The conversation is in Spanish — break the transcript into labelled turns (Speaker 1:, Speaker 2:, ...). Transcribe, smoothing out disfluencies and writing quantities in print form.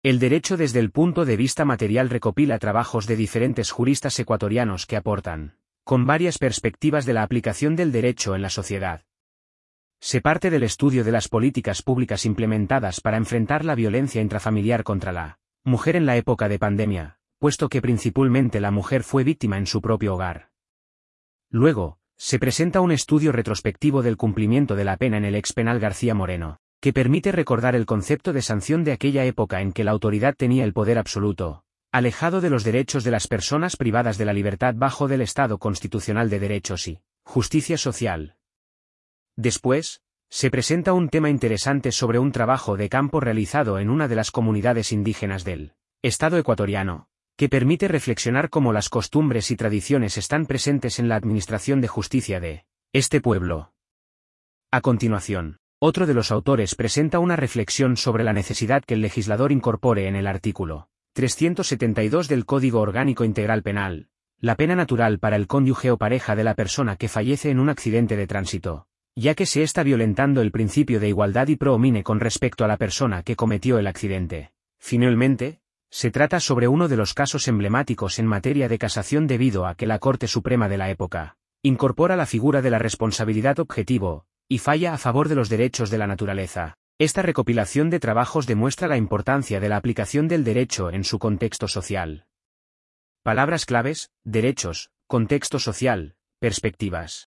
Speaker 1: El derecho desde el punto de vista material recopila trabajos de diferentes juristas ecuatorianos que aportan, con varias perspectivas de la aplicación del derecho en la sociedad. Se parte del estudio de las políticas públicas implementadas para enfrentar la violencia intrafamiliar contra la mujer en la época de pandemia, puesto que principalmente la mujer fue víctima en su propio hogar. Luego, se presenta un estudio retrospectivo del cumplimiento de la pena en el expenal García Moreno, que permite recordar el concepto de sanción de aquella época en que la autoridad tenía el poder absoluto, alejado de los derechos de las personas privadas de la libertad bajo del Estado constitucional de derechos y justicia social. Después, se presenta un tema interesante sobre un trabajo de campo realizado en una de las comunidades indígenas del Estado ecuatoriano, que permite reflexionar cómo las costumbres y tradiciones están presentes en la administración de justicia de este pueblo. A continuación, otro de los autores presenta una reflexión sobre la necesidad que el legislador incorpore en el artículo 372 del Código Orgánico Integral Penal, la pena natural para el cónyuge o pareja de la persona que fallece en un accidente de tránsito, ya que se está violentando el principio de igualdad y pro homine con respecto a la persona que cometió el accidente. Finalmente, se trata sobre uno de los casos emblemáticos en materia de casación debido a que la Corte Suprema de la época incorpora la figura de la responsabilidad objetivo, y falla a favor de los derechos de la naturaleza. Esta recopilación de trabajos demuestra la importancia de la aplicación del derecho en su contexto social. Palabras claves: derechos, contexto social, perspectivas.